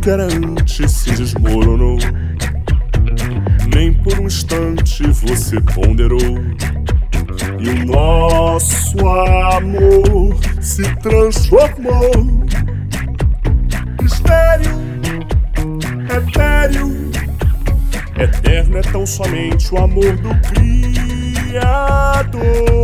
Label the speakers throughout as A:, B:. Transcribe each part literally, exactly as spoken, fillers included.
A: que era antes se desmoronou. Nem por um instante você ponderou. E o nosso amor se transformou. Estéril, etéreo, eterno é tão somente o amor do Criador.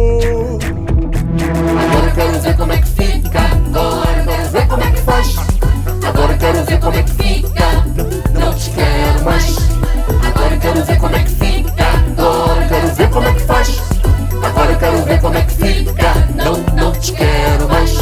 B: Agora eu quero ver como é que fica. Agora eu quero ver como é que faz. Agora eu quero ver como é que fica. Não, não te quero mais. Agora eu quero ver como é que fica. Agora eu quero ver como é que faz. Agora eu quero ver como é que fica. Não, não te quero mais.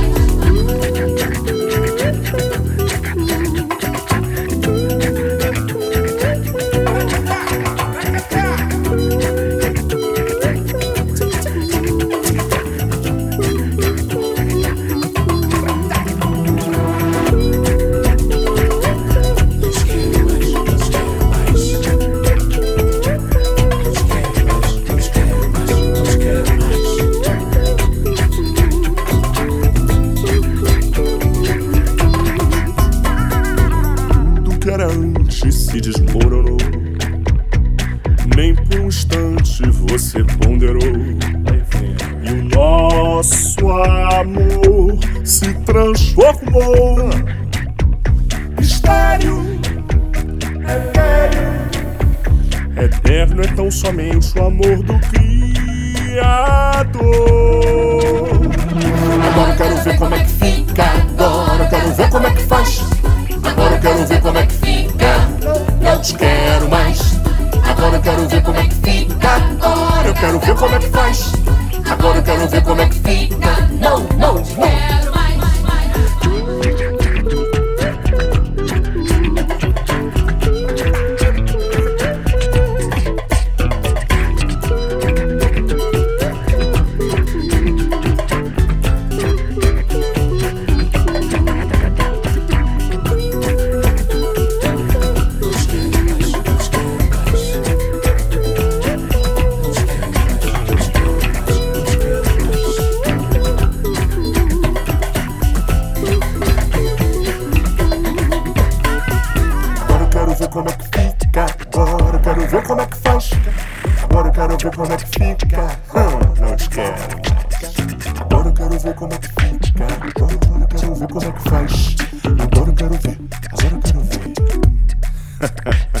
A: Que era antes se desmoronou. Nem por um instante você ponderou. E o nosso amor se transformou. Estéril, etéreo, eterno é tão somente o amor do Criador.
B: Agora eu quero ver como é que fica. Agora eu quero ver como é que faz. Agora eu quero ver como é que fica. Não te quero mais. Agora eu quero ver como é que fica. Agora eu quero ver como é que faz. Agora eu quero ver como é que fica. Não, não, não.
A: Como é que fica? Agora eu quero ver como é que faz. Agora eu quero ver como é que fica. Hum, não te quero. Agora eu quero ver como é que fica. Agora eu quero ver como é que faz. Agora eu quero ver. Agora eu quero ver.